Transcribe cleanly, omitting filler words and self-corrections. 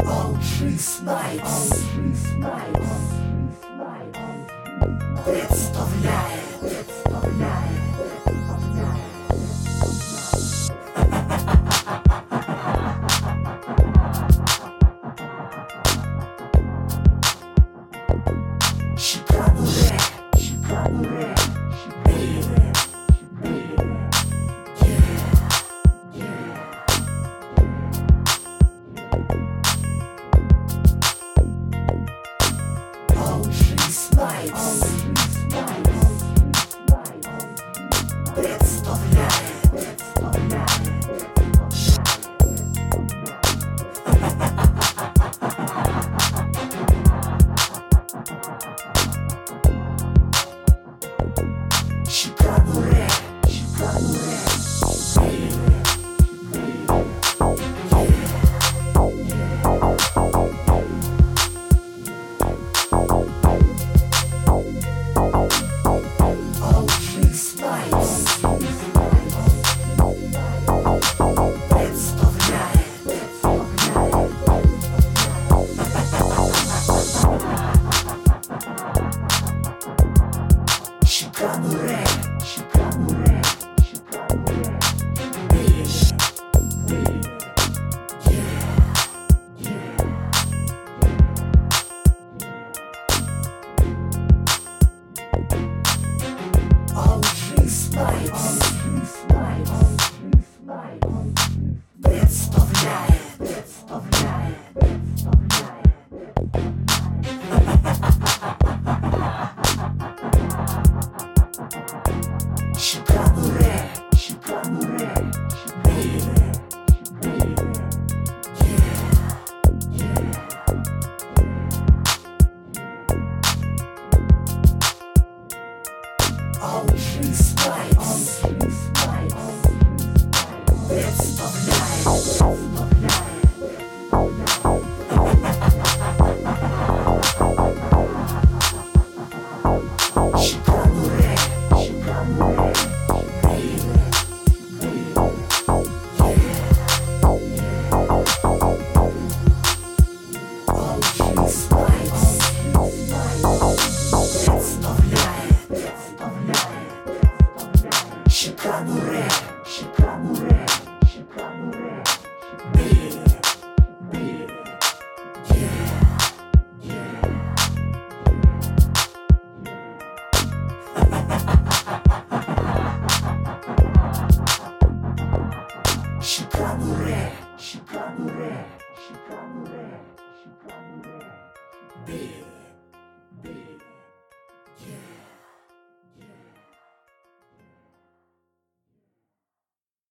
All trees nights. Bits of light. Chicago, baby. All trees lights. Bits of light. Chicago red, all trees lights. Bits of light. Chicago red. All trees lights. Bits of light. Chicago red, baby. All trees lights. Bits of light. Chicago red, baby. All trees lights. Bits of light. Chicago red, baby. Chicago red, baby.